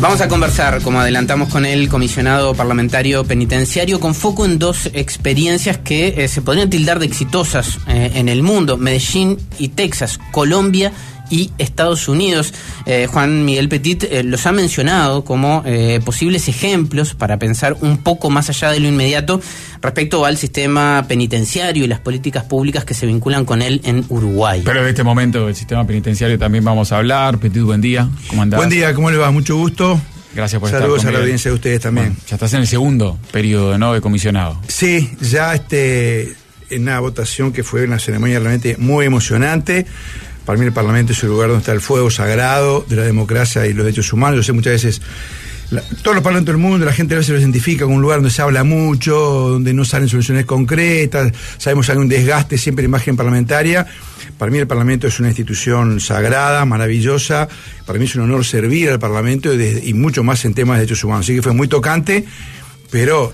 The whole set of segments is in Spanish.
Vamos a conversar, como adelantamos, con el comisionado parlamentario penitenciario, con foco en dos experiencias que se podrían tildar de exitosas en el mundo: Medellín y Texas, Colombia y Estados Unidos. Juan Miguel Petit los ha mencionado como posibles ejemplos para pensar un poco más allá de lo inmediato respecto al sistema penitenciario y las políticas públicas que se vinculan con él en Uruguay. Pero en este momento del sistema penitenciario también vamos a hablar. Petit, buen día. ¿Cómo andás? Buen día, ¿cómo le va? Mucho gusto. Gracias por Saludos estar conmigo. A la audiencia de ustedes también. Bueno, ya estás en el segundo periodo, ¿no?, de comisionado. Sí, ya en una votación que fue una ceremonia realmente muy emocionante. Para mí el Parlamento es el lugar donde está el fuego sagrado de la democracia y los derechos humanos. Yo sé, muchas veces, todos los parlamentos del mundo, la gente a veces lo identifica como un lugar donde se habla mucho, donde no salen soluciones concretas. Sabemos que hay un desgaste siempre en imagen parlamentaria. Para mí el Parlamento es una institución sagrada, maravillosa. Para mí es un honor servir al Parlamento y mucho más en temas de derechos humanos. Así que fue muy tocante, pero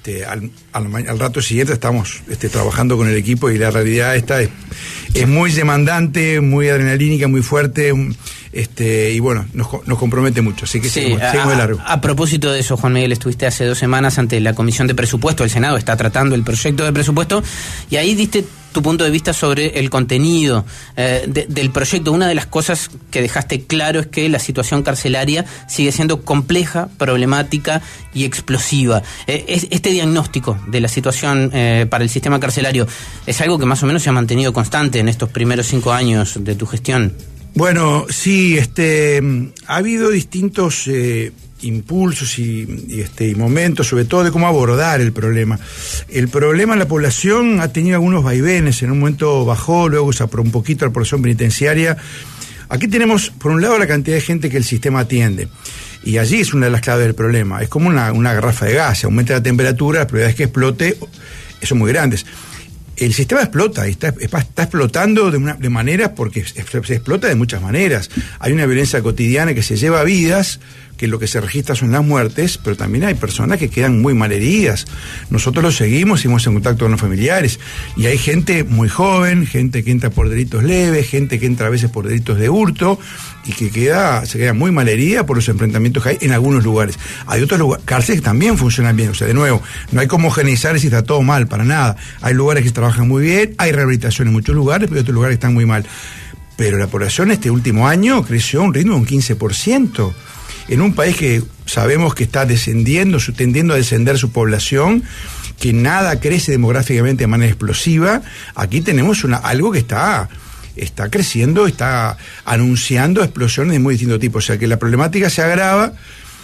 al rato siguiente estamos trabajando con el equipo y la realidad esta es muy demandante, muy adrenalínica, muy fuerte, y bueno, nos compromete mucho, así que seguimos de largo. A propósito de eso, Juan Miguel, estuviste hace 2 semanas ante la Comisión de Presupuesto. El Senado está tratando el proyecto de presupuesto y ahí diste tu punto de vista sobre el contenido del proyecto. Una de las cosas que dejaste claro es que la situación carcelaria sigue siendo compleja, problemática y explosiva. Este diagnóstico de la situación para el sistema carcelario es algo que más o menos se ha mantenido constante en estos primeros 5 años de tu gestión. Bueno, sí, ha habido distintos impulsos y momentos, sobre todo de cómo abordar el problema. El problema en la población ha tenido algunos vaivenes. En un momento bajó, luego se apuró un poquito la población penitenciaria. Aquí tenemos, por un lado, la cantidad de gente que el sistema atiende. Y allí es una de las claves del problema. Es como una garrafa de gas. Se aumenta la temperatura, las probabilidades que explote son muy grandes. El sistema explota, y está explotando de maneras, porque se explota de muchas maneras. Hay una violencia cotidiana que se lleva vidas, que lo que se registra son las muertes, pero también hay personas que quedan muy mal heridas. Nosotros lo seguimos en contacto con los familiares, y hay gente muy joven, gente que entra por delitos leves, gente que entra a veces por delitos de hurto, y que se queda muy mal herida por los enfrentamientos que hay en algunos lugares. Hay otros lugares, cárceles que también funcionan bien. O sea, de nuevo, no hay como homogeneizar si está todo mal, para nada. Hay lugares que se trabajan muy bien, hay rehabilitación en muchos lugares, pero hay otros lugares que están muy mal. Pero la población este último año creció a un ritmo de un 15%. En un país que sabemos que está tendiendo a descender su población, que nada crece demográficamente de manera explosiva, aquí tenemos algo que está creciendo, está anunciando explosiones de muy distinto tipo. O sea que la problemática se agrava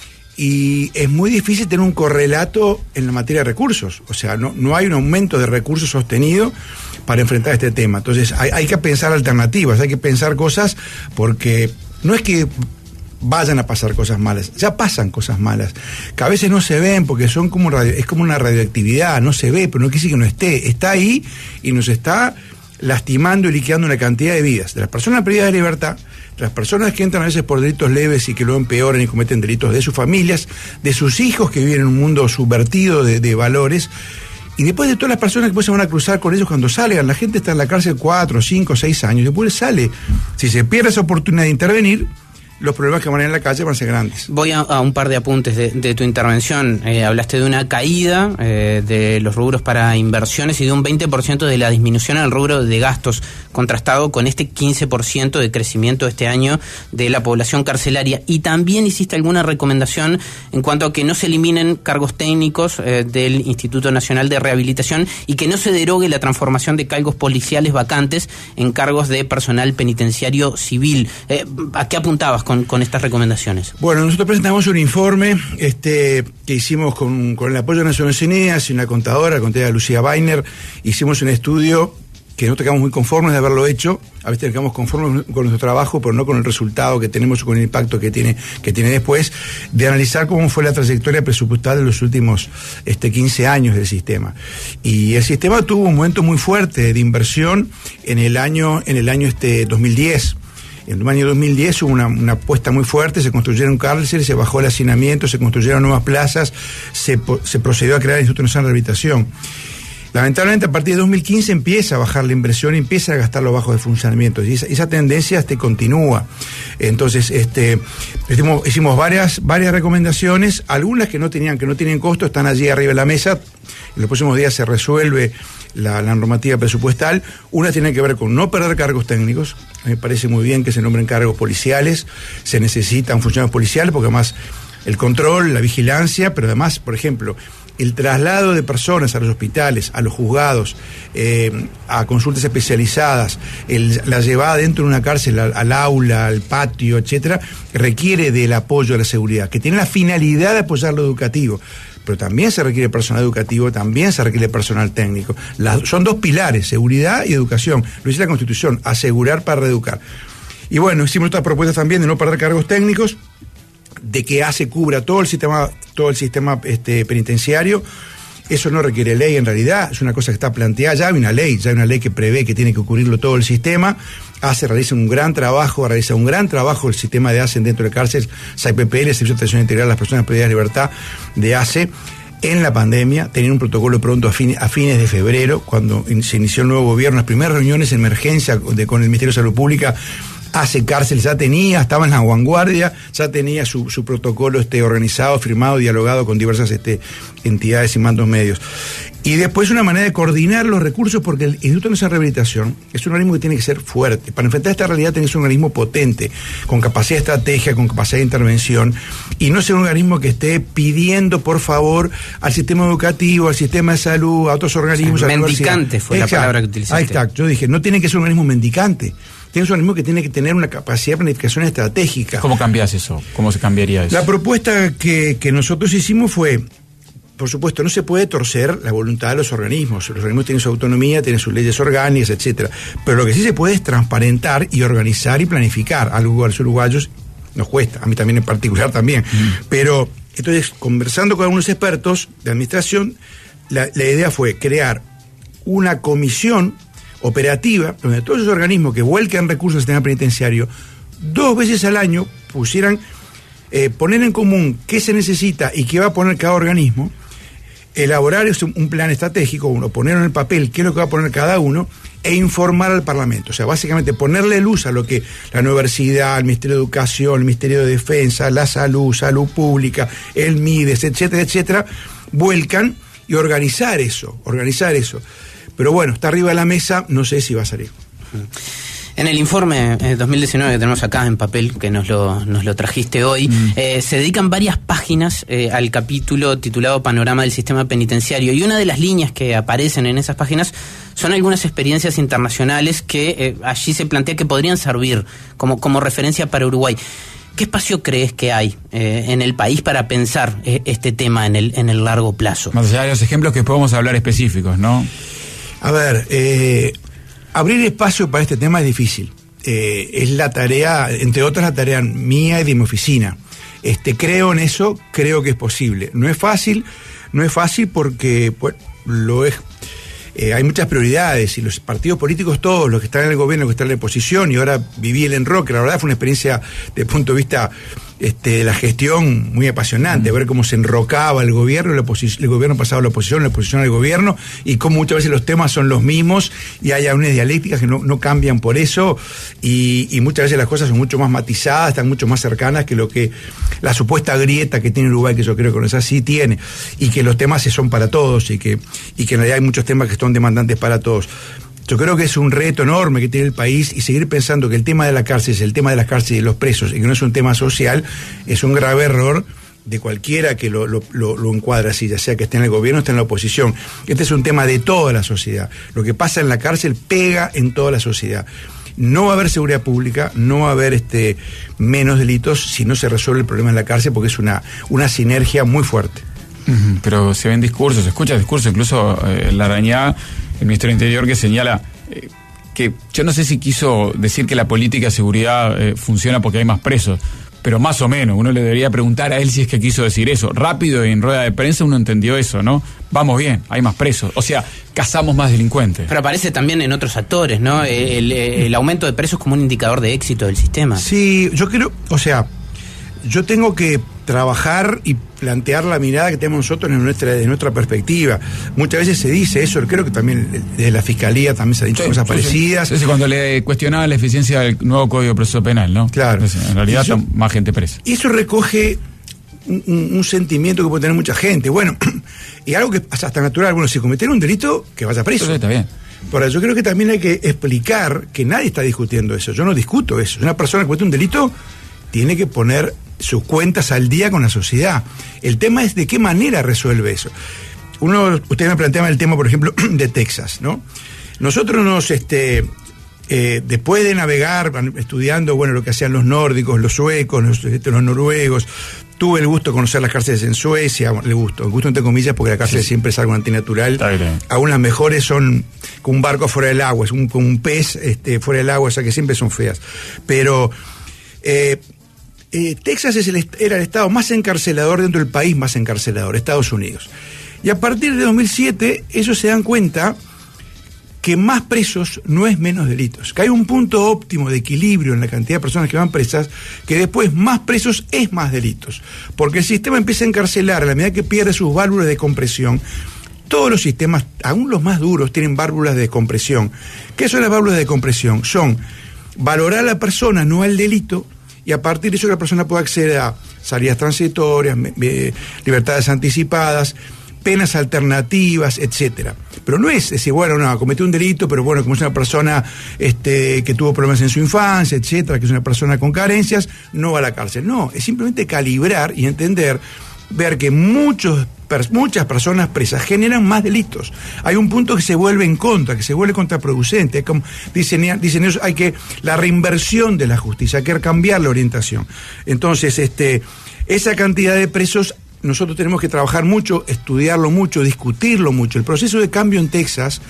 y es muy difícil tener un correlato en la materia de recursos. O sea, no hay un aumento de recursos sostenido para enfrentar este tema. Entonces hay que pensar alternativas, hay que pensar cosas, porque no es que vayan a pasar cosas malas, ya pasan cosas malas, que a veces no se ven porque es como una radioactividad, no se ve, pero no quiere decir que no está ahí y nos está lastimando y liquidando una cantidad de vidas, de las personas privadas de libertad, de las personas que entran a veces por delitos leves y que luego empeoran y cometen delitos, de sus familias, de sus hijos que viven en un mundo subvertido de valores, y después de todas las personas que después se van a cruzar con ellos cuando salgan. La gente está en la cárcel 4, 5, 6 años, y después sale. Si se pierde esa oportunidad de intervenir, los problemas que van a ir en la calle van a ser grandes. Voy a un par de apuntes de tu intervención. Hablaste de una caída de los rubros para inversiones y de un 20% de la disminución en el rubro de gastos, contrastado con este 15% de crecimiento este año de la población carcelaria. Y también hiciste alguna recomendación en cuanto a que no se eliminen cargos técnicos del Instituto Nacional de Rehabilitación y que no se derogue la transformación de cargos policiales vacantes en cargos de personal penitenciario civil. ¿A qué apuntabas con estas recomendaciones? Bueno, nosotros presentamos un informe que hicimos con el apoyo de Naciones Unidas y una contadora Lucía Weiner. Hicimos un estudio que nosotros quedamos muy conformes de haberlo hecho. A veces quedamos conformes con nuestro trabajo, pero no con el resultado que tenemos o con el impacto que tiene después, de analizar cómo fue la trayectoria presupuestal de los últimos 15 años del sistema. Y el sistema tuvo un momento muy fuerte de inversión en el año 2010. En el año 2010 hubo una apuesta muy fuerte, se construyeron cárceles, se bajó el hacinamiento, se construyeron nuevas plazas, se procedió a crear el Instituto Nacional de Rehabilitación. Lamentablemente, a partir de 2015 empieza a bajar la inversión y empieza a gastar los bajos de funcionamiento. Y esa tendencia continúa. Entonces, hicimos varias recomendaciones, algunas que no tienen costo, están allí arriba de la mesa. En los próximos días se resuelve la normativa presupuestal. Una tiene que ver con no perder cargos técnicos. Me parece muy bien que se nombren cargos policiales. Se necesitan funcionarios policiales porque además el control, la vigilancia, pero además, por ejemplo, el traslado de personas a los hospitales, a los juzgados, a consultas especializadas, la llevada dentro de una cárcel al aula, al patio, etcétera, requiere del apoyo de la seguridad, que tiene la finalidad de apoyar lo educativo. Pero también se requiere personal educativo, también se requiere personal técnico. Son dos pilares, seguridad y educación. Lo dice la Constitución, asegurar para reeducar. Y bueno, hicimos otras propuestas también de no perder cargos técnicos, de que cubra todo el sistema penitenciario. Eso no requiere ley en realidad, es una cosa que está planteada, ya hay una ley que prevé que tiene que cubrirlo todo el sistema. Realiza un gran trabajo el sistema de ACE dentro de cárceles, SAIPPL, Servicio de Atención Integral a las Personas Privadas de Libertad de ACE. En la pandemia, tenían un protocolo pronto a fines de febrero, cuando se inició el nuevo gobierno, las primeras reuniones en emergencia con el Ministerio de Salud Pública. ACE Cárcel estaba en la vanguardia, ya tenía su protocolo organizado, firmado, dialogado con diversas entidades y mandos medios. Y después una manera de coordinar los recursos, porque el Instituto Nacional de Rehabilitación es un organismo que tiene que ser fuerte. Para enfrentar esta realidad tiene que ser un organismo potente, con capacidad de estrategia, con capacidad de intervención, y no ser un organismo que esté pidiendo, por favor, al sistema educativo, al sistema de salud, a otros organismos. Mendicante fue la palabra que utilizaste. Exacto, yo dije, no tiene que ser un organismo mendicante. Tiene un organismo que tiene que tener una capacidad de planificación estratégica. ¿Cómo cambias eso? ¿Cómo se cambiaría eso? La propuesta que nosotros hicimos fue, por supuesto, no se puede torcer la voluntad de los organismos. Los organismos tienen su autonomía, tienen sus leyes orgánicas, etcétera. Pero lo que sí se puede es transparentar y organizar y planificar. Algo a los uruguayos nos cuesta, a mí también en particular también. Pero, entonces, conversando con algunos expertos de administración, la idea fue crear una comisión operativa, donde todos esos organismos que vuelquen recursos al sistema penitenciario 2 veces al año pusieran, poner en común qué se necesita y qué va a poner cada organismo, elaborar un plan estratégico, poner en el papel qué es lo que va a poner cada uno e informar al Parlamento. O sea, básicamente ponerle luz a lo que la universidad, el Ministerio de Educación, el Ministerio de Defensa, la salud pública, el MIDES, etcétera, etcétera, vuelcan, y organizar eso. Pero bueno, está arriba de la mesa, no sé si va a salir. En el informe 2019 que tenemos acá en papel, que nos lo trajiste hoy, se dedican varias páginas al capítulo titulado Panorama del Sistema Penitenciario, y una de las líneas que aparecen en esas páginas son algunas experiencias internacionales que allí se plantea que podrían servir como referencia para Uruguay. ¿Qué espacio crees que hay en el país para pensar este tema en el largo plazo? Más allá de los ejemplos que podemos hablar específicos, ¿no? A ver, abrir espacio para este tema es difícil. Es la tarea, entre otras la tarea mía y de mi oficina. Creo en eso, creo que es posible. No es fácil porque lo es. Hay muchas prioridades y los partidos políticos, todos los que están en el gobierno, los que están en la oposición, y ahora viví el enroque, la verdad fue una experiencia desde el punto de vista de la gestión muy apasionante, ver cómo se enrocaba el gobierno, el gobierno pasaba a la oposición al gobierno, y cómo muchas veces los temas son los mismos y hay unas dialécticas que no cambian por eso, y muchas veces las cosas son mucho más matizadas, están mucho más cercanas que lo que la supuesta grieta que tiene Uruguay, que yo creo que no es así, tiene, y que los temas son para todos, y que en realidad hay muchos temas que son demandantes para todos. Yo creo que es un reto enorme que tiene el país, y seguir pensando que el tema de la cárcel es el tema de las cárceles y de los presos y que no es un tema social es un grave error de cualquiera que lo encuadra así, ya sea que esté en el gobierno o esté en la oposición. Este es un tema de toda la sociedad. Lo que pasa en la cárcel pega en toda la sociedad. No va a haber seguridad pública, no va a haber menos delitos si no se resuelve el problema en la cárcel, porque es una sinergia muy fuerte. Pero se ven discursos, se escucha discursos, incluso Larrañaga, el ministro del Interior, que señala que yo no sé si quiso decir que la política de seguridad funciona porque hay más presos, pero más o menos, uno le debería preguntar a él si es que quiso decir eso. Rápido y en rueda de prensa uno entendió eso, ¿no? Vamos bien, hay más presos, o sea, cazamos más delincuentes. Pero aparece también en otros actores, ¿no? El aumento de presos como un indicador de éxito del sistema. Sí, yo creo, yo tengo que trabajar y plantear la mirada que tenemos nosotros de nuestra perspectiva. Muchas veces se dice eso, creo que también desde la Fiscalía también se han dicho cosas parecidas. Es cuando le cuestionaban la eficiencia del nuevo Código de Proceso Penal, ¿no? Claro. Entonces, en realidad está más gente presa. Y eso recoge un sentimiento que puede tener mucha gente. Bueno, y algo que es hasta natural. Bueno, si cometer un delito, que vaya preso. Entonces, está bien. Por eso yo creo que también hay que explicar que nadie está discutiendo eso. Yo no discuto eso. Una persona que comete un delito tiene que poner sus cuentas al día con la sociedad. El tema es de qué manera resuelve eso. Ustedes me planteaban el tema, por ejemplo, de Texas, ¿no? Nosotros después de navegar, estudiando, bueno, lo que hacían los nórdicos, los suecos, los noruegos, tuve el gusto de conocer las cárceles en Suecia, el gusto entre comillas, porque la cárcel siempre es algo antinatural. Aún las mejores son con un barco fuera del agua, es con un pez fuera del agua, o sea que siempre son feas. Pero Texas era el estado más encarcelador dentro del país más encarcelador, Estados Unidos. Y a partir de 2007, ellos se dan cuenta que más presos no es menos delitos, que hay un punto óptimo de equilibrio en la cantidad de personas que van presas, que después más presos es más delitos, porque el sistema empieza a encarcelar a la medida que pierde sus válvulas de compresión. Todos los sistemas, aún los más duros, tienen válvulas de compresión. ¿Qué son las válvulas de compresión? Son valorar a la persona, no al delito, y a partir de eso la persona puede acceder a salidas transitorias, libertades anticipadas, penas alternativas, etcétera. Pero no es decir, bueno, no, cometió un delito, pero bueno, como es una persona que tuvo problemas en su infancia, etcétera, que es una persona con carencias, no va a la cárcel. No, es simplemente calibrar y entender, ver que muchas personas presas generan más delitos. Hay un punto que se vuelve en contra, que se vuelve contraproducente. Como dicen ellos, la reinversión de la justicia, hay que cambiar la orientación. Entonces, esa cantidad de presos nosotros tenemos que trabajar mucho, estudiarlo mucho, discutirlo mucho. El proceso de cambio en Texas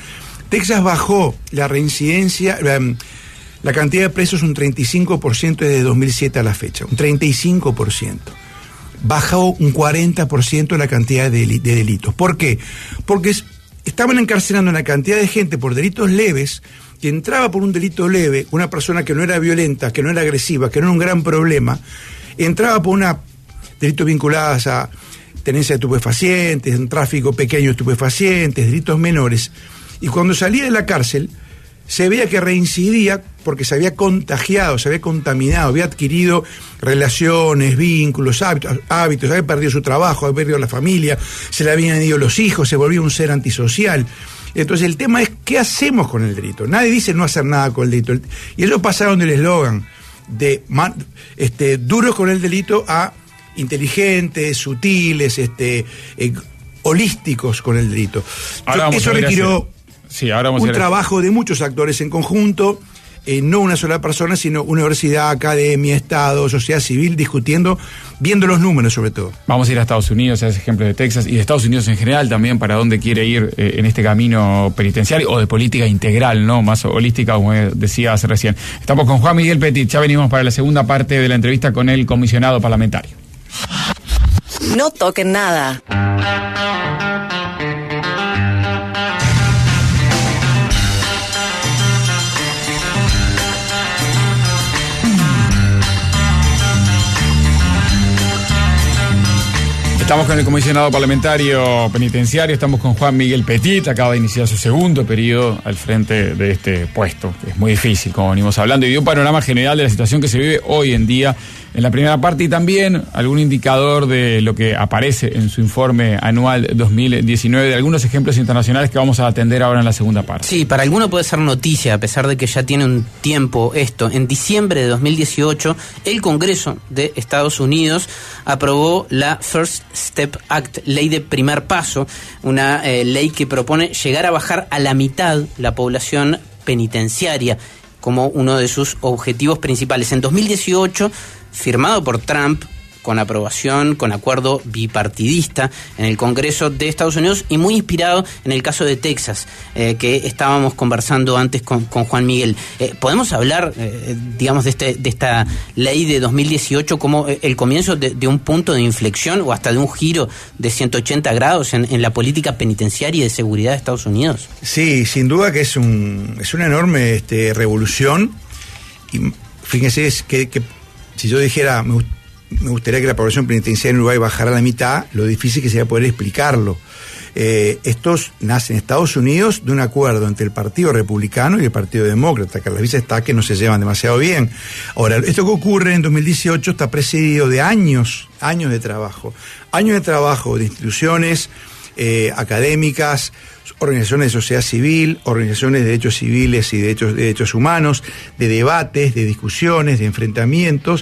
bajó la reincidencia, la cantidad de presos un 35% desde 2007 a la fecha, un 35%. Bajó un 40% la cantidad de delitos. ¿Por qué? Porque estaban encarcelando una cantidad de gente por delitos leves, que entraba por un delito leve, una persona que no era violenta, que no era agresiva, que no era un gran problema, entraba por delitos vinculados a tenencia de estupefacientes, un tráfico pequeño de estupefacientes, delitos menores, y cuando salía de la cárcel se veía que reincidía porque se había contagiado, se había contaminado, había adquirido relaciones, vínculos, hábitos, había perdido su trabajo, había perdido la familia, se le habían ido los hijos, se volvía un ser antisocial. Entonces el tema es ¿qué hacemos con el delito? Nadie dice no hacer nada con el delito, y ellos pasaron del eslogan de duros con el delito a inteligentes, sutiles, holísticos con el delito. Eso requirió un trabajo de muchos actores en conjunto, no una sola persona, sino universidad, academia, Estado, sociedad civil, discutiendo, viendo los números sobre todo. Vamos a ir a Estados Unidos, a ese ejemplo de Texas, y de Estados Unidos en general también, para dónde quiere ir en este camino penitenciario o de política integral, ¿no? Más holística, como decía hace recién. Estamos con Juan Miguel Petit, ya venimos para la segunda parte de la entrevista con el comisionado parlamentario. No toquen nada. Estamos con el comisionado parlamentario penitenciario, estamos con Juan Miguel Petit, acaba de iniciar su segundo periodo al frente de este puesto. Es muy difícil, como venimos hablando, y dio un panorama general de la situación que se vive hoy en día en la primera parte, y también algún indicador de lo que aparece en su informe anual 2019, de algunos ejemplos internacionales que vamos a atender ahora en la segunda parte. Sí, para alguno puede ser noticia, a pesar de que ya tiene un tiempo esto. En diciembre de 2018, el Congreso de Estados Unidos aprobó la First Step Act, ley de primer paso, una ley que propone llegar a bajar a la mitad la población penitenciaria como uno de sus objetivos principales. En 2018, firmado por Trump, con aprobación, con acuerdo bipartidista en el Congreso de Estados Unidos, y muy inspirado en el caso de Texas, que estábamos conversando antes con Juan Miguel. ¿Podemos hablar, digamos, de esta ley de 2018 como el comienzo de un punto de inflexión o hasta de un giro de 180 grados en la política penitenciaria y de seguridad de Estados Unidos? Sí, sin duda que es una enorme revolución. Y fíjense, es que si yo dijera me gustaría que la población penitenciaria en Uruguay bajara a la mitad, lo difícil que sería poder explicarlo. Estos nacen en Estados Unidos de un acuerdo entre el Partido Republicano y el Partido Demócrata, que a la vista está que no se llevan demasiado bien. Ahora, esto que ocurre en 2018 está precedido de años de trabajo de instituciones académicas, organizaciones de sociedad civil, organizaciones de derechos civiles y de derechos humanos, de debates, de discusiones, de enfrentamientos,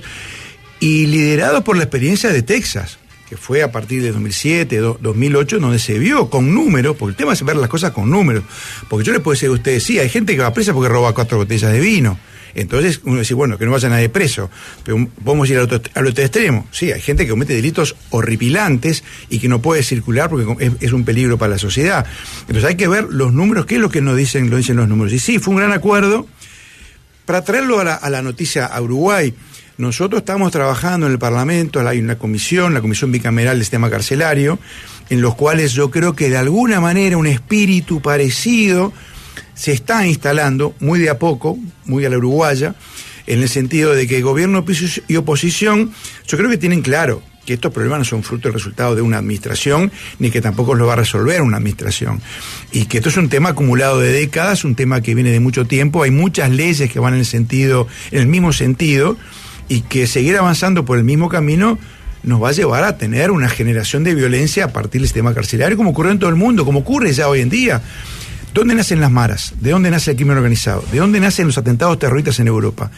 y liderado por la experiencia de Texas, que fue a partir de 2007, 2008, donde se vio con números, porque el tema es ver las cosas con números, porque yo les puedo decir a ustedes, sí, hay gente que va presa porque roba 4 botellas de vino, entonces uno dice, bueno, que no vaya nadie preso, pero podemos ir al otro extremo, sí, hay gente que comete delitos horripilantes y que no puede circular porque es un peligro para la sociedad, entonces hay que ver los números, qué es lo que lo dicen los números, y sí, fue un gran acuerdo. Para traerlo a la noticia a Uruguay, nosotros estamos trabajando en el Parlamento, hay una comisión, la Comisión Bicameral del Sistema Carcelario, en los cuales yo creo que de alguna manera un espíritu parecido se está instalando, muy de a poco, muy a la uruguaya, en el sentido de que gobierno y oposición, yo creo que tienen claro que estos problemas no son fruto del resultado de una administración, ni que tampoco lo va a resolver una administración. Y que esto es un tema acumulado de décadas, un tema que viene de mucho tiempo, hay muchas leyes que van en el mismo sentido, y que seguir avanzando por el mismo camino nos va a llevar a tener una generación de violencia a partir del sistema carcelario, como ocurre en todo el mundo, como ocurre ya hoy en día. ¿Dónde nacen las maras? ¿De dónde nace el crimen organizado? ¿De dónde nacen los atentados terroristas en Europa?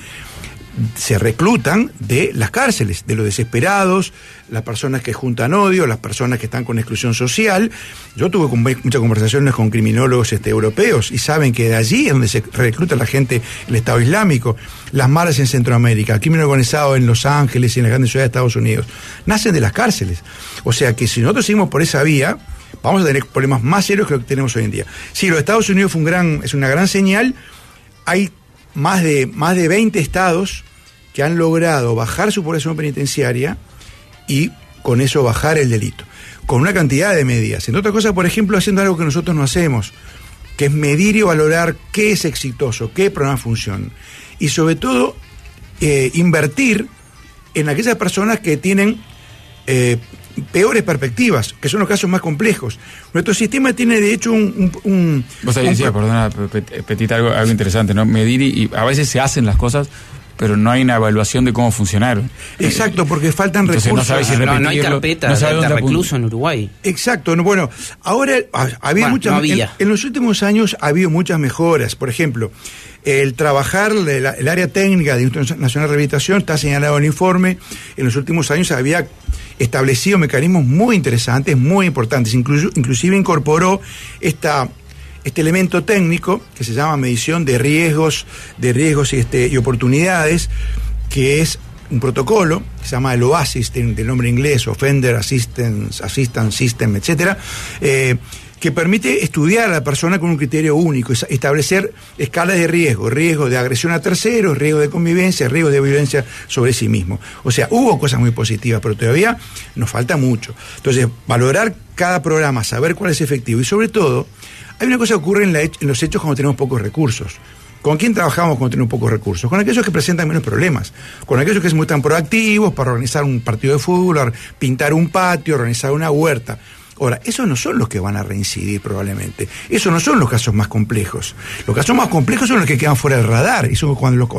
Se reclutan de las cárceles, de los desesperados, las personas que juntan odio, las personas que están con exclusión social. Yo tuve muchas conversaciones con criminólogos europeos y saben que de allí es donde se recluta la gente, el Estado Islámico, las maras en Centroamérica, el crimen organizado en Los Ángeles y en las grandes ciudades de Estados Unidos, nacen de las cárceles. O sea que si nosotros seguimos por esa vía, vamos a tener problemas más serios que los que tenemos hoy en día. Sí, los Estados Unidos es una gran señal. Hay más de 20 estados que han logrado bajar su población penitenciaria y con eso bajar el delito, con una cantidad de medidas. Entre otras cosas, por ejemplo, haciendo algo que nosotros no hacemos, que es medir y valorar qué es exitoso, qué programas funcionan. Y sobre todo, invertir en aquellas personas que tienen peores perspectivas, que son los casos más complejos. Nuestro sistema tiene, de hecho, Vos ahí decías, perdona, Petit, algo interesante, ¿no? Medir y a veces se hacen las cosas, pero no hay una evaluación de cómo funcionaron. Exacto, porque faltan recursos. No sabes si no hay carpeta de recluso en Uruguay. Exacto, bueno, ahora en los últimos años ha habido muchas mejoras. Por ejemplo, el trabajar el área técnica de Instituto Nacional de Rehabilitación está señalado en el informe. En los últimos años había establecido mecanismos muy interesantes, muy importantes. Inclusive incorporó este elemento técnico que se llama medición de riesgos y oportunidades, que es un protocolo que se llama el OASIS, del nombre inglés, Offender Assistance System, etcétera, que permite estudiar a la persona con un criterio único, establecer escalas de riesgo de agresión a terceros, riesgo de convivencia, riesgo de violencia sobre sí mismo. O sea, hubo cosas muy positivas, pero todavía nos falta mucho. Entonces, valorar cada programa, saber cuál es efectivo y sobre todo, hay una cosa que ocurre en los hechos cuando tenemos pocos recursos. ¿Con quién trabajamos cuando tenemos pocos recursos? Con aquellos que presentan menos problemas, con aquellos que se muestran proactivos para organizar un partido de fútbol, pintar un patio, organizar una huerta. Ahora, esos no son los que van a reincidir probablemente. Esos no son los casos más complejos. Los casos más complejos son los que quedan fuera del radar. Esos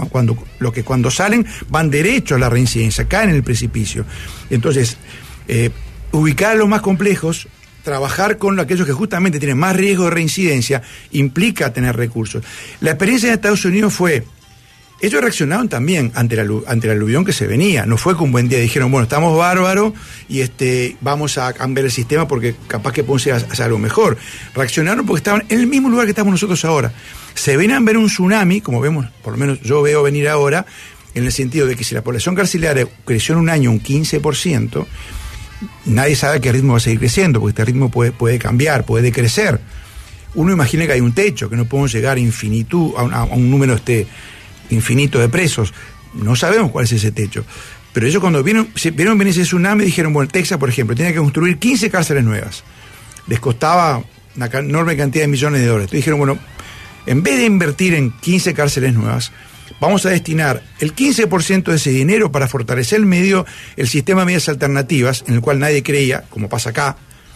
cuando salen van derecho a la reincidencia, caen en el precipicio. Entonces, ubicar a los más complejos, trabajar con aquellos que justamente tienen más riesgo de reincidencia, implica tener recursos. La experiencia de Estados Unidos fue, ellos reaccionaron también ante el aluvión que se venía. No fue que un buen día dijeron, bueno, estamos bárbaros y vamos a cambiar el sistema porque capaz que podemos hacer algo mejor. Reaccionaron porque estaban en el mismo lugar que estamos nosotros ahora. Se ven a ver un tsunami, como vemos, por lo menos yo veo venir ahora, en el sentido de que si la población carcelaria creció en un año un 15%, nadie sabe a qué ritmo va a seguir creciendo, porque este ritmo puede cambiar, puede decrecer. Uno imagina que hay un techo, que no podemos llegar a infinitud, a un número infinito de presos. No sabemos cuál es ese techo. Pero ellos cuando vieron venir ese tsunami dijeron, bueno, Texas, por ejemplo, tenía que construir 15 cárceles nuevas. Les costaba una enorme cantidad de millones de dólares. Entonces dijeron, bueno, en vez de invertir en 15 cárceles nuevas, vamos a destinar el 15% de ese dinero para fortalecer el sistema de medidas alternativas, en el cual nadie creía, como pasa acá,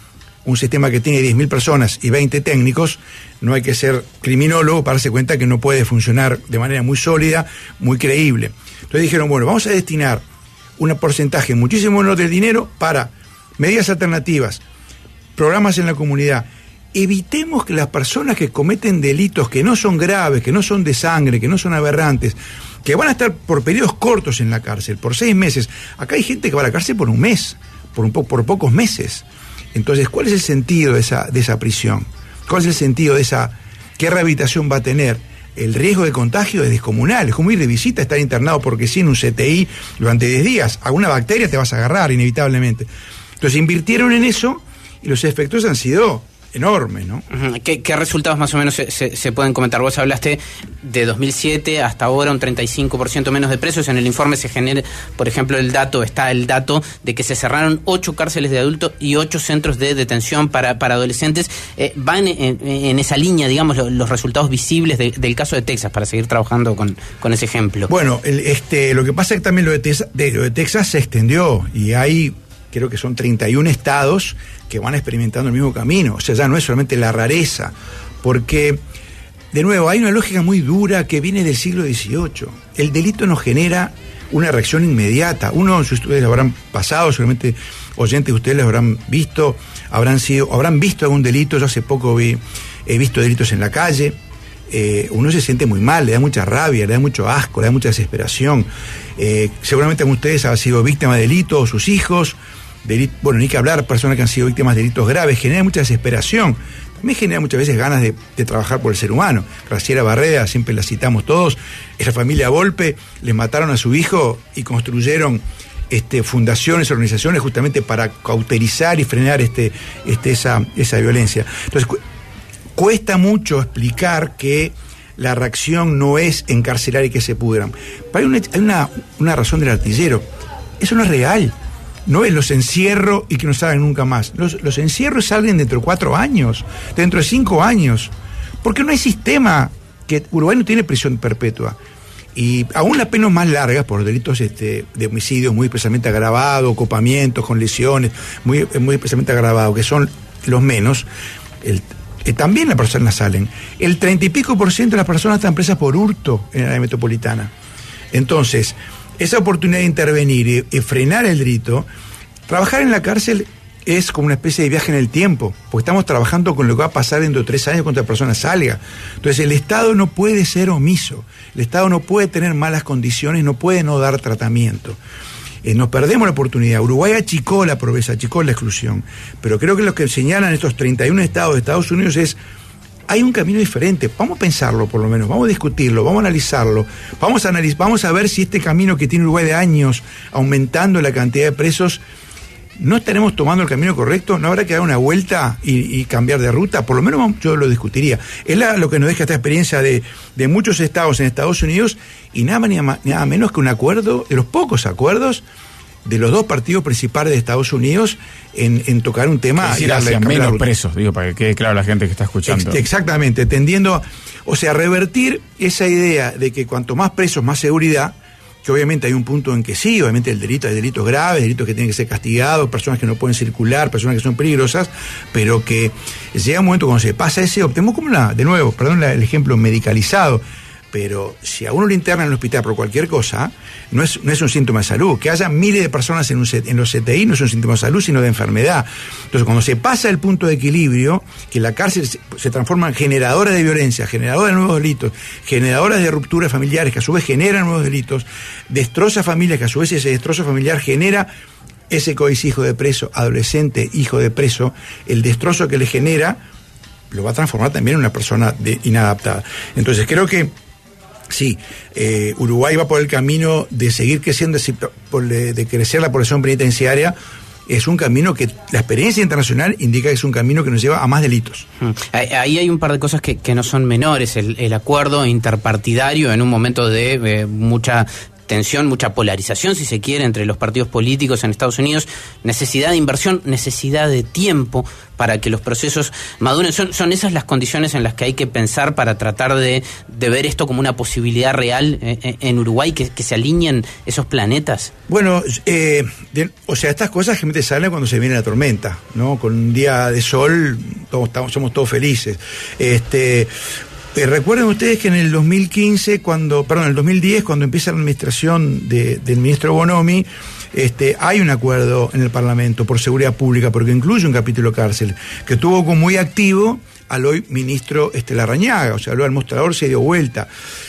un sistema que tiene 10.000 personas y 20 técnicos, no hay que ser criminólogo para darse cuenta que no puede funcionar de manera muy sólida, muy creíble. Entonces dijeron, bueno, vamos a destinar un porcentaje muchísimo menor del dinero para medidas alternativas, programas en la comunidad. Evitemos que las personas que cometen delitos que no son graves, que no son de sangre, que no son aberrantes, que van a estar por periodos cortos en la cárcel, por 6 meses. Acá hay gente que va a la cárcel por un mes, por pocos meses. Entonces, ¿cuál es el sentido de esa prisión? ¿Cuál es el sentido de qué rehabilitación va a tener? El riesgo de contagio es descomunal. Es como ir de visita, estar internado porque sí en un CTI durante 10 días. Alguna bacteria te vas a agarrar inevitablemente. Entonces invirtieron en eso y los efectos han sido enorme, ¿no? ¿Qué resultados más o menos se pueden comentar? Vos hablaste de 2007 hasta ahora un 35% menos de presos. En el informe se genera, por ejemplo, está el dato de que se cerraron 8 cárceles de adultos y 8 centros de detención para adolescentes. Van en esa línea, digamos, los resultados visibles del caso de Texas, para seguir trabajando con ese ejemplo. Bueno, lo que pasa es que también lo de Texas se extendió y hay, creo que son 31 estados que van experimentando el mismo camino. O sea, ya no es solamente la rareza, porque, de nuevo, hay una lógica muy dura que viene del siglo XVIII. El delito nos genera una reacción inmediata. Si ustedes lo habrán pasado, seguramente oyentes de ustedes lo habrán visto, habrán visto algún delito. Yo hace poco he visto delitos en la calle. Uno se siente muy mal, le da mucha rabia, le da mucho asco, le da mucha desesperación. Seguramente algunos de ustedes han sido víctimas de delitos, o sus hijos, bueno, ni que hablar, personas que han sido víctimas de delitos graves, genera mucha desesperación. También genera muchas veces ganas de trabajar por el ser humano. Graciela Barreda, siempre la citamos todos, esa familia Volpe, le mataron a su hijo y construyeron fundaciones, organizaciones justamente para cauterizar y frenar esa violencia. Entonces, cuesta mucho explicar que la reacción no es encarcelar y que se pudran. Pero hay una razón del artillero. Eso no es real. No es los encierro y que no salgan nunca más. Los encierros salen dentro de 4 años, dentro de 5 años. Porque no hay sistema, que Uruguay no tiene prisión perpetua. Y aún las penas más largas por delitos de homicidios muy especialmente agravados, copamientos con lesiones, muy especialmente agravados, que son los menos, también las personas salen. El 30 y pico % de las personas están presas por hurto en la área metropolitana. Entonces, esa oportunidad de intervenir y frenar el delito, trabajar en la cárcel es como una especie de viaje en el tiempo, porque estamos trabajando con lo que va a pasar dentro de 3 años cuando la persona salga. Entonces el Estado no puede ser omiso, el Estado no puede tener malas condiciones, no puede no dar tratamiento. Nos perdemos la oportunidad. Uruguay achicó la pobreza, achicó la exclusión, pero creo que lo que señalan estos 31 estados de Estados Unidos es: hay un camino diferente, vamos a pensarlo por lo menos, vamos a discutirlo, vamos a analizarlo, vamos a ver si este camino que tiene Uruguay de años, aumentando la cantidad de presos, no estaremos tomando el camino correcto. No habrá que dar una vuelta y cambiar de ruta. Por lo menos yo lo discutiría. Es lo que nos deja esta experiencia de muchos estados en Estados Unidos, y nada menos que un acuerdo, de los pocos acuerdos de los 2 partidos principales de Estados Unidos en tocar un tema. Es decir, hacia menos presos, digo, para que quede claro a la gente que está escuchando. Exactamente, tendiendo, a revertir esa idea de que cuanto más presos, más seguridad, que obviamente hay un punto en que sí, obviamente hay delitos graves, delitos que tienen que ser castigados, personas que no pueden circular, personas que son peligrosas, pero que llega un momento cuando se pasa ese optimo, como el ejemplo medicalizado, pero si a uno lo internan en el hospital por cualquier cosa, no es un síntoma de salud. Que haya miles de personas en los CTI no es un síntoma de salud, sino de enfermedad. Entonces, cuando se pasa el punto de equilibrio, que la cárcel se transforma en generadora de violencia, generadora de nuevos delitos, generadora de rupturas familiares, que a su vez generan nuevos delitos, destroza familias, que a su vez ese destrozo familiar genera ese hijo de preso, adolescente, hijo de preso, el destrozo que le genera lo va a transformar también en una persona inadaptada. Entonces, creo que sí, Uruguay va por el camino de seguir creciendo, de crecer la población penitenciaria. Es un camino que la experiencia internacional indica que es un camino que nos lleva a más delitos. Ahí hay un par de cosas que no son menores. El acuerdo interpartidario en un momento de mucha tensión, mucha polarización, si se quiere, entre los partidos políticos en Estados Unidos, necesidad de inversión, necesidad de tiempo para que los procesos maduren. ¿Son esas las condiciones en las que hay que pensar para tratar de ver esto como una posibilidad real en Uruguay, que se alineen esos planetas? Bueno, estas cosas generalmente salen cuando se viene la tormenta, ¿no? Con un día de sol somos todos felices. Recuerden ustedes que en el 2010, cuando empieza la administración del ministro Bonomi, hay un acuerdo en el Parlamento por seguridad pública, porque incluye un capítulo cárcel, que tuvo como muy activo al hoy ministro Larrañaga, o sea, al mostrador se dio vuelta.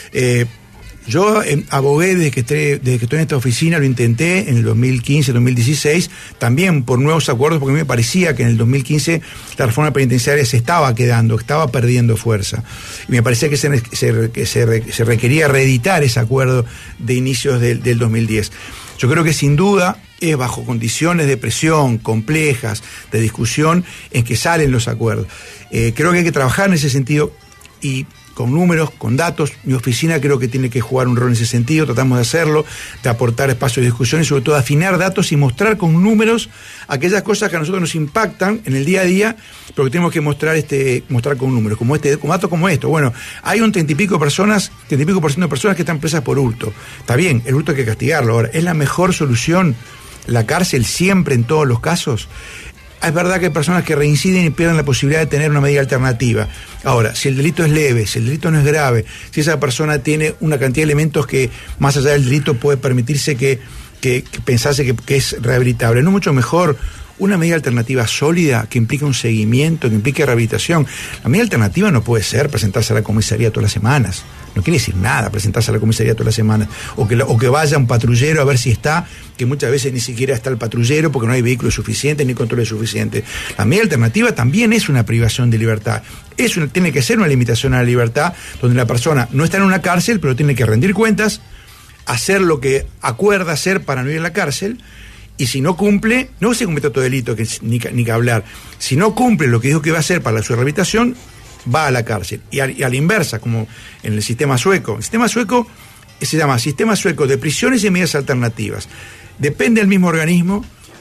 Yo abogué desde que estoy en esta oficina, lo intenté en el 2015, 2016, también por nuevos acuerdos, porque a mí me parecía que en el 2015 la reforma penitenciaria se estaba perdiendo fuerza. Y me parecía que se requería reeditar ese acuerdo de inicios del 2010. Yo creo que sin duda es bajo condiciones de presión complejas, de discusión, en que salen los acuerdos. Creo que hay que trabajar en ese sentido y con números, con datos. Mi oficina creo que tiene que jugar un rol en ese sentido, tratamos de hacerlo, de aportar espacios de discusión y sobre todo afinar datos y mostrar con números aquellas cosas que a nosotros nos impactan en el día a día, pero que tenemos que mostrar con números, como datos como esto. Bueno, hay un 30 y pico por ciento de personas que están presas por hurto. Está bien, el hurto hay que castigarlo. Ahora, ¿es la mejor solución la cárcel siempre en todos los casos? Es verdad que hay personas que reinciden y pierden la posibilidad de tener una medida alternativa. Ahora, si el delito es leve, si el delito no es grave, si esa persona tiene una cantidad de elementos que, más allá del delito, puede permitirse que pensase que es rehabilitable, ¿no es mucho mejor una medida alternativa sólida que implique un seguimiento, que implique rehabilitación? La medida alternativa no puede ser presentarse a la comisaría todas las semanas. No quiere decir nada presentarse a la comisaría todas las semanas. O que vaya un patrullero a ver si está, que muchas veces ni siquiera está el patrullero porque no hay vehículos suficientes ni controles suficientes. La medida alternativa también es una privación de libertad. Tiene que ser una limitación a la libertad, donde la persona no está en una cárcel, pero tiene que rendir cuentas, hacer lo que acuerda hacer para no ir a la cárcel. Y si no cumple, no se comete otro delito, ni que hablar. Si no cumple lo que dijo que va a hacer para su rehabilitación, va a la cárcel. Y a la inversa, como en el sistema sueco. El sistema sueco se llama Sistema Sueco de Prisiones y Medidas Alternativas. Depende del mismo organismo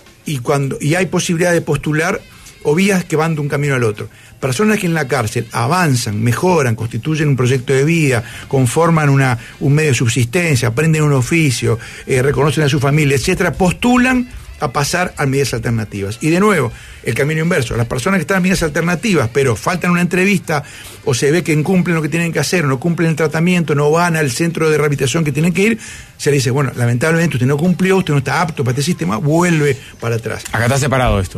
y hay posibilidad de postular o vías que van de un camino al otro. Personas que en la cárcel avanzan, mejoran, constituyen un proyecto de vida, conforman un medio de subsistencia, aprenden un oficio, reconocen a su familia, etcétera, postulan a pasar a medidas alternativas. Y de nuevo, el camino inverso. Las personas que están en medidas alternativas, pero faltan una entrevista o se ve que incumplen lo que tienen que hacer, no cumplen el tratamiento, no van al centro de rehabilitación que tienen que ir, se le dice, bueno, lamentablemente usted no cumplió, usted no está apto para este sistema, vuelve para atrás. Acá está separado esto.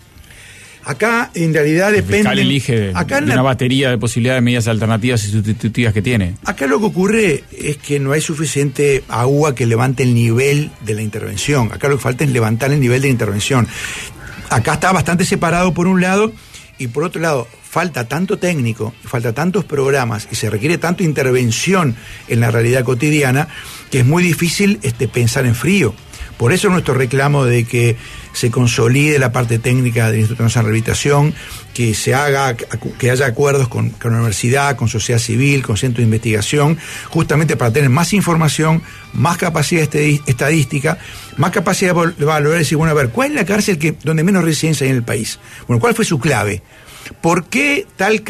Acá en realidad depende. El fiscal elige de una batería de posibilidades de medidas alternativas y sustitutivas que tiene. Acá lo que ocurre es que no hay suficiente agua que levante el nivel de la intervención. Acá lo que falta es levantar el nivel de la intervención. Acá está bastante separado por un lado, y por otro lado falta tanto técnico, falta tantos programas y se requiere tanto intervención en la realidad cotidiana que es muy difícil pensar en frío. Por eso nuestro reclamo de que se consolide la parte técnica del Instituto Nacional de Rehabilitación, que haya acuerdos con la universidad, con sociedad civil, con centros de investigación, justamente para tener más información, más capacidad estadística, más capacidad de valorar y decir, bueno, a ver, ¿cuál es la cárcel donde menos residencia hay en el país? Bueno, ¿cuál fue su clave? ¿Por qué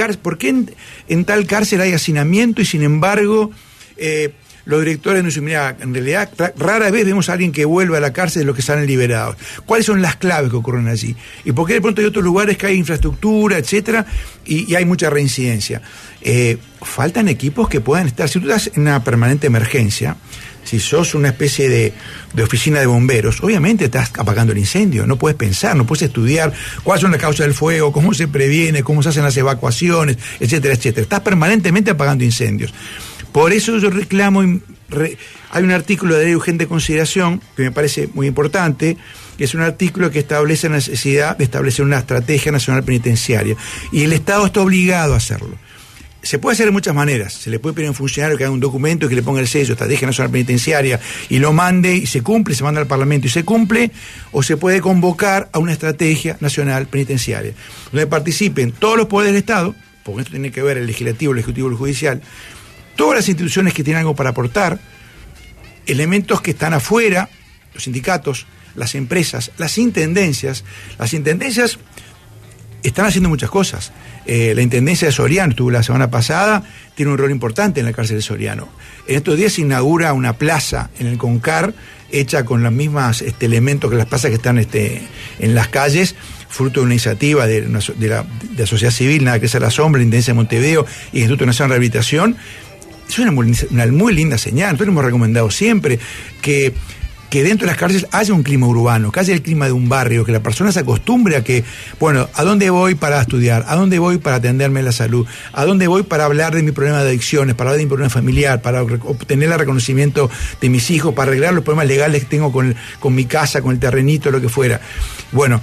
en tal cárcel hay hacinamiento y sin embargo los directores nos dicen, mira, en realidad rara vez vemos a alguien que vuelve a la cárcel de los que salen liberados? ¿Cuáles son las claves que ocurren allí? ¿Y por qué de pronto hay otros lugares que hay infraestructura, etcétera, y hay mucha reincidencia? Faltan equipos que puedan estar. Si tú estás en una permanente emergencia, si sos una especie de oficina de bomberos, obviamente estás apagando el incendio, no puedes pensar, no puedes estudiar cuáles son las causas del fuego, cómo se previene, cómo se hacen las evacuaciones, etcétera, etcétera. Estás permanentemente apagando incendios. Por eso yo reclamo, hay un artículo de ley urgente consideración que me parece muy importante, que es un artículo que establece la necesidad de establecer una estrategia nacional penitenciaria. Y el Estado está obligado a hacerlo. Se puede hacer de muchas maneras. Se le puede pedir a un funcionario que haga un documento y que le ponga el sello Estrategia Nacional Penitenciaria y lo mande y se cumple, se manda al Parlamento y se cumple, o se puede convocar a una Estrategia Nacional Penitenciaria, donde participen todos los poderes del Estado, porque esto tiene que ver el legislativo, el ejecutivo y el judicial, todas las instituciones que tienen algo para aportar, elementos que están afuera, los sindicatos, las empresas, las intendencias. Las intendencias están haciendo muchas cosas. La intendencia de Soriano, estuvo la semana pasada, tiene un rol importante en la cárcel de Soriano. En estos días se inaugura una plaza en el Concar, hecha con los mismos elementos que las plazas que están en las calles, fruto de una iniciativa de la sociedad civil, Nada que sea la sombra, la Intendencia de Montevideo y el Instituto Nacional de Rehabilitación. Es una muy linda señal. Nosotros hemos recomendado siempre que dentro de las cárceles haya un clima urbano, que haya el clima de un barrio, que la persona se acostumbre a que, bueno, ¿a dónde voy para estudiar? ¿A dónde voy para atenderme la salud? ¿A dónde voy para hablar de mi problema de adicciones, para hablar de mi problema familiar, para obtener el reconocimiento de mis hijos, para arreglar los problemas legales que tengo con mi casa, con el terrenito, lo que fuera? Bueno,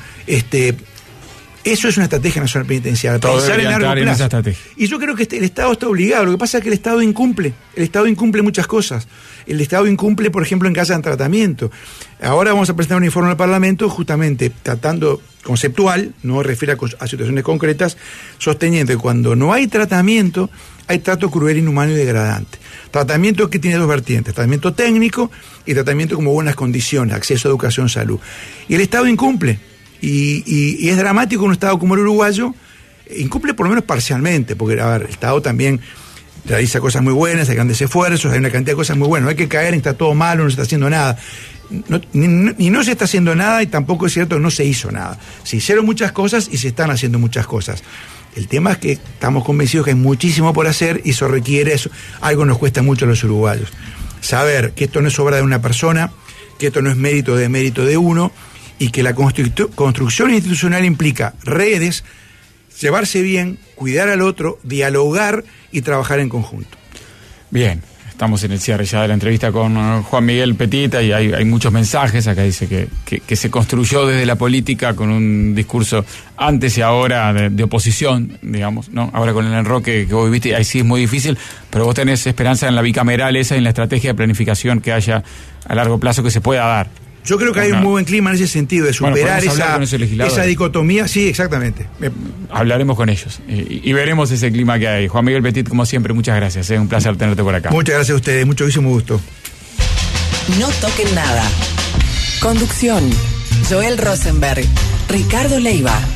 eso es una estrategia nacional penitenciaria. Todo pensar en largo plazo. En esa estrategia. Y yo creo que el Estado está obligado. Lo que pasa es que el Estado incumple. El Estado incumple muchas cosas. El Estado incumple, por ejemplo, en casa de tratamiento. Ahora vamos a presentar un informe al Parlamento justamente tratando conceptual, no refiere a situaciones concretas, sosteniendo que cuando no hay tratamiento, hay trato cruel, inhumano y degradante. Tratamiento que tiene dos vertientes: tratamiento técnico y tratamiento como buenas condiciones, acceso a educación, salud. Y el Estado incumple. Y es dramático un Estado como el uruguayo, incumple por lo menos parcialmente, porque, a ver, el Estado también realiza cosas muy buenas, hay grandes esfuerzos, hay una cantidad de cosas muy buenas, no hay que caer en que está todo malo, no se está haciendo nada. No se está haciendo nada, y tampoco es cierto que no se hizo nada. Se hicieron muchas cosas y se están haciendo muchas cosas. El tema es que estamos convencidos que hay muchísimo por hacer y eso requiere, algo nos cuesta mucho a los uruguayos. Saber que esto no es obra de una persona, que esto no es mérito de uno, y que la construcción institucional implica redes, llevarse bien, cuidar al otro, dialogar y trabajar en conjunto. Bien, estamos en el cierre ya de la entrevista con Juan Miguel Petita y hay muchos mensajes. Acá dice que se construyó desde la política con un discurso antes y ahora de oposición, digamos, ¿no? Ahora con el enroque que vos viviste, ahí sí es muy difícil, pero vos tenés esperanza en la bicameral esa y en la estrategia de planificación que haya a largo plazo que se pueda dar. Yo creo que hay un muy buen clima en ese sentido, de superar esa dicotomía. Sí, exactamente. Hablaremos con ellos y veremos ese clima que hay. Juan Miguel Petit, como siempre, muchas gracias. Es un placer tenerte por acá. Muchas gracias a ustedes, muchísimo gusto. No toquen nada. Conducción: Joel Rosenberg, Ricardo Leiva.